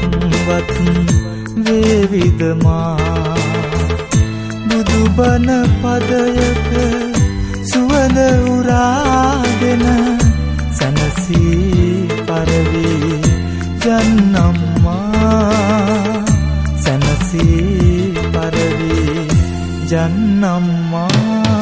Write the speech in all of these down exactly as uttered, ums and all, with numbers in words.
වත් වේවිද මා බුදුබණ පදයක සුවඳ උරාගෙන සනසී පරවි ජන්නම්මා සනසී පරවි ජන්නම්මා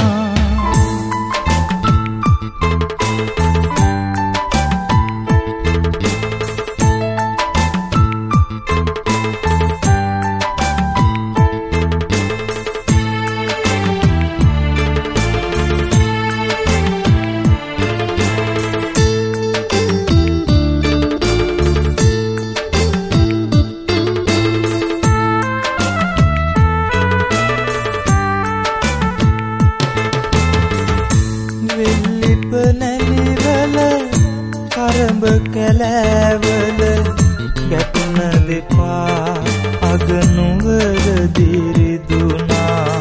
කැලෑවල ගැටුන දෙපා අගනුවර දිරිදුනා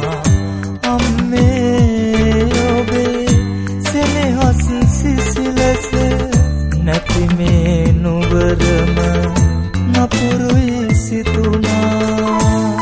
අම්මේ ඔබේ සෙනෙහස් සිසිලස නැති මේ නුවරම නපුරුයි සිතුනා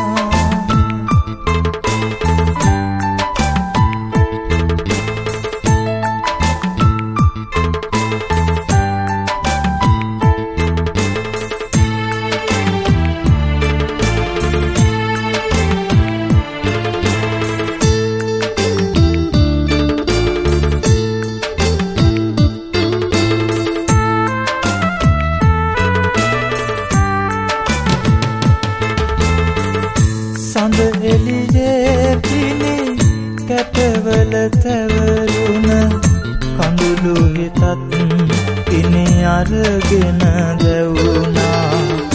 සඳ එළියේ පිණි කැටවල තැවරුණ කඳුළු හිතත් පිණි අරගෙන දැවුණා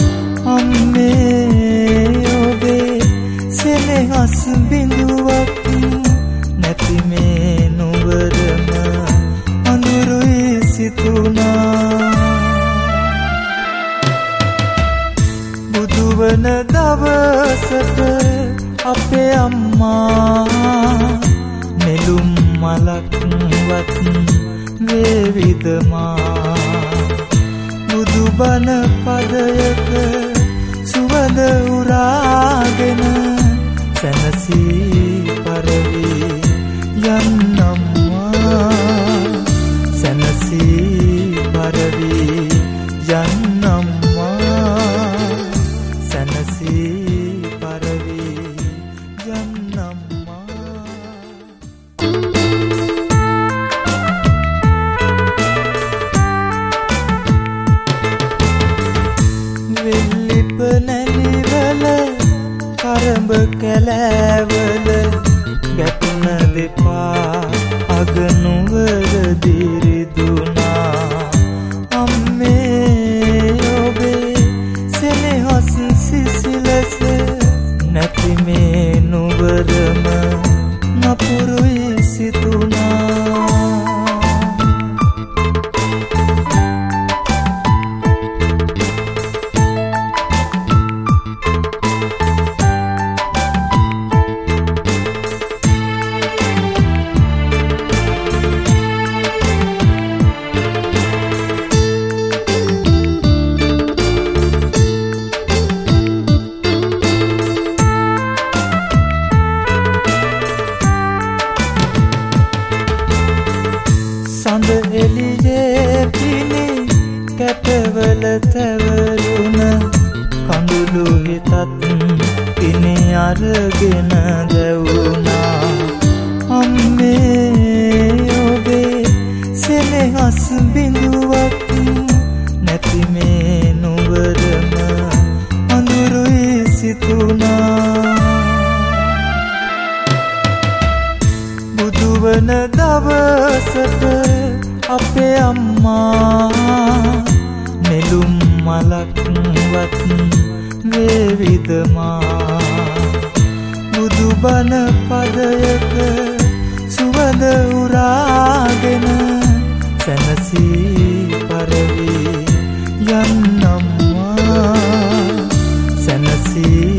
අම්මේ ඔබේ සෙනෙහස් බිඳුවක් නැති මේ නුවරම අඳුරුයි සිතුනා බුදුවන දවසට අපේ අම්මා නෙළුම් මලක් වත් වේවිද මා බුදුබණ පදයක සුවඳ උරාගෙන සනසී පරවි යන්නම්මා සනසී පරවි යන්නම්මා සනසී පරවි යන්නම්මා වෙල්ලිප නැලිවල කරඹ කැලෑවල ගැටුන දෙපා අගනුවර දිරිදුනා අම්මේ ඔබේ සෙනෙහස් සිසිලස නැති මේ නුවරම නපුරුයි සිතුනා සඳ එළියේ පිණි කැටවල තැවරුණ කඳුළු හිතත් පිණි අරගෙන දැවුණා අම්මේ ඔබේ සෙනෙහස් බිඳුවක් නැති මේ නුවරම අඳුරුයි සිතුනා බුදුවන දවසට අපේ අම්මා නෙළුම් මලක් වත් වේවිද මා බුදුබණ පදයක සුවඳ උරාගෙන සනසී පරවි යන්නම්මා සනසී